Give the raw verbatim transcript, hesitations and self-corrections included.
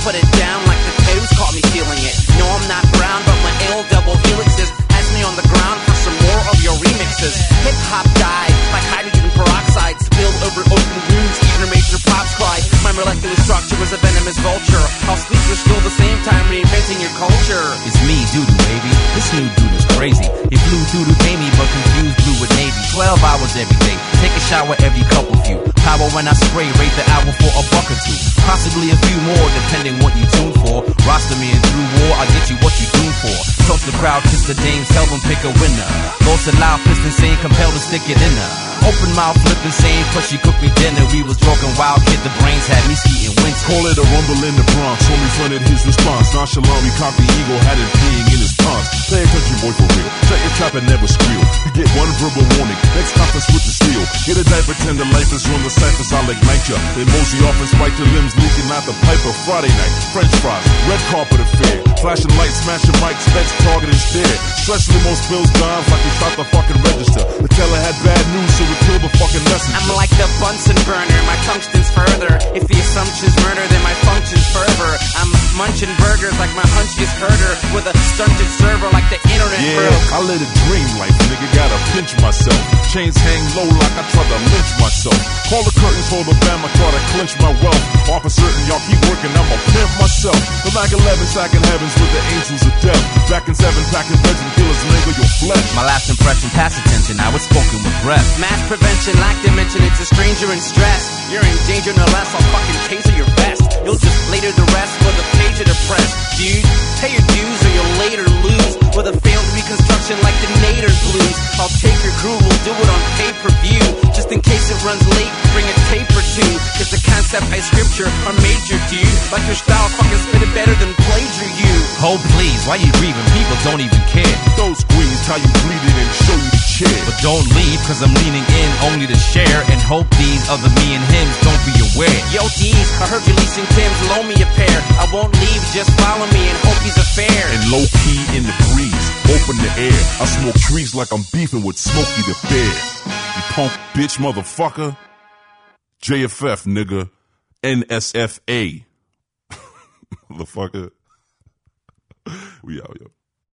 put it down like the toes caught me feeling it. No, I'm not brown, but my L double helixes has me on the ground for some more of your remixes. Hip hop died like hydrogen peroxide spilled over open wounds. Even a major pops cry. My molecular structure was a venomous vulture. I'll sleep your still the same time reinventing your culture. It's me, Doodoo, baby. This new dude is crazy. He flew Doodoo gamey, but confused blue with navy. Twelve hours every day. Take a shower every couple few. Power when I spray, rate the hour for a buck or two. Possibly a few more, depending what you tune for. Roster me and through war, I get you what you tune for. Toast the crowd, kiss the dames, tell them pick a winner. Ghost and loud, fist insane, compelled to stick it in her. Open mouth, flip insane, plus she cooked me dinner. We was talking wild, kid, the brains had me skeeting winter. Call it a rumble in the Bronx, homie fronted his response. Nonchalant, we cocked the eagle, had it peeing in his pants. Pay attention, boy, for real. Shut your trap and never squeal. You get one verbal warning, next conference with the steel. Get a diaper, tender life is run the ciphers, I'll ignite ya. Then mosey off and spike the limbs leaking out the piper. Friday night, French fries, red carpet affair. Flashing lights, smashing mics, specs, target and stare. Stress most bills dimes like we shot the fucking register. The teller had bad news, so we killed the fucking messenger. I'm like the Bunsen burner, my tungsten's further. If the assumption's murder, then my function's fervor. I'm munching burgers like my hunch is herder. With a stunted server like the internet yeah, broke. I live a dream life, nigga, gotta pinch myself. Chains hang low like I tried to lynch myself. Call the curtains for the bam, I try to clinch my wealth. Off a certain, y'all keep working, I'ma pimp myself. The Mac eleven stacking heavens with the angels of death. Back in seven, packing beds and killers mangle your flesh. My last impression, pass attention, now it's spoken with breath. Mass prevention, lack dimension, it's a stranger in stress. You're in danger no less, I'll fucking taser your vest. You'll just later the rest for the page of the press. Dude, pay your dues or you'll later lose. With a failed reconstruction like the Nader blues. I'll take your crew, we'll do it on pay-per-view. Just in case it runs late, bring a tape or two. Cause the concept I scripture are major, dude. Like your style fucking spit it better than plagiar you. Oh please, why you grieving? People don't even care. Those queens, how you bleeding and show you the chair. But don't leave, cause I'm leaning in only to share. And hope these other me and hims don't be aware. Yo D's, I heard you leasing Tim's, loan me a pair. I won't leave, just follow me and hope he's a fair. And low key in the breeze, open the air. I smoke trees like I'm beefing with Smokey the Bear. You punk bitch motherfucker. J F F nigga. N S F A. Motherfucker. We out, yo.